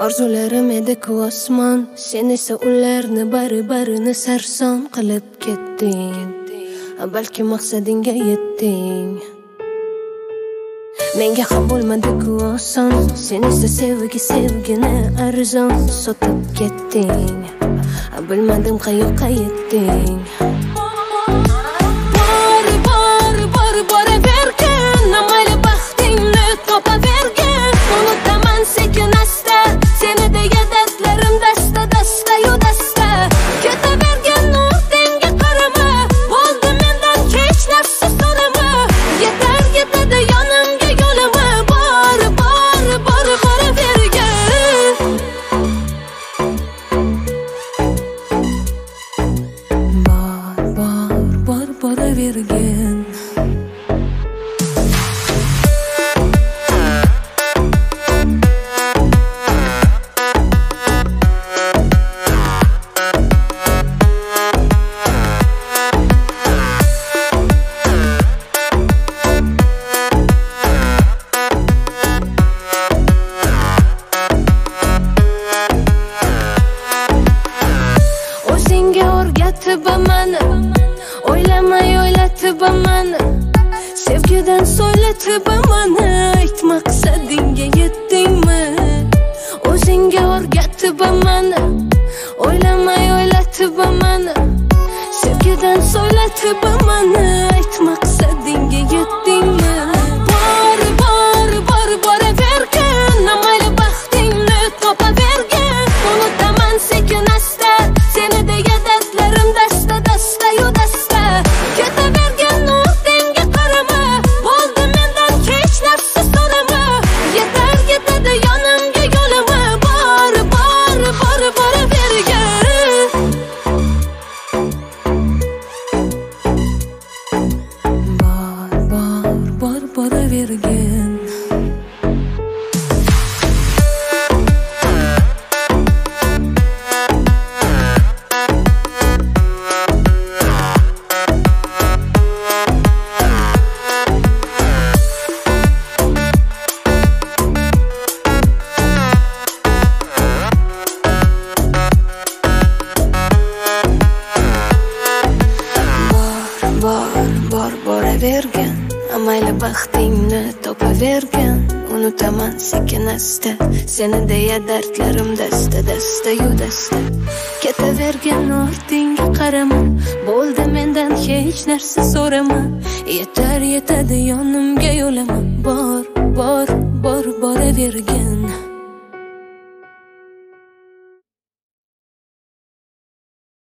Orzularim edi-ku osmon, sen esa ularni bari-barini sarson qilib ketding. Balki maqsadingga yetding. Menga ham bo'lmadi-ku oson, sen esa sevgini arzon sotib ketding. Bilmadim qayoqqa yetding. Boravergin, mayli baxtingni topavergin. Unutaman sekin asta, seni deya dardlarim dasta-yu dasta. Ketavergin, ortingga qarama, bo'ldi mendan hech narsa so'rama. Yetar yetadi yonimga yo'lama, boravergin. Boravergin. O'zingga o'rgatib mani, o'ylamay o'ylatib mani, sevgidan so'ylatib mani, ayt maqsadingga yetdingmi? O'zingga o'rgatib mani, o'ylamay o'ylatib mani, sevgidan so'ylatib mani, ayt maqsadingga yetdingmi? Boravergin, mayli baxtingni topavergin. Unutaman sekin asta, seni deya dardlarim dasta-yu dasta. Ketavergin, ortingga qarama, bo'ldi mendan hech narsa so'rama. Yetar yetadi yonimga yo'lama, boravergin. Boravergin. Boravergin, mayli baxtingni topavergin. Unutaman sekin asta, seni deya dardlarim dasta-yu dasta. Ketavergin, ortingga qarama, bo'ldi mendan hech narsa so'rama. Yetar yetadi yonimga yo'lama, boravergin.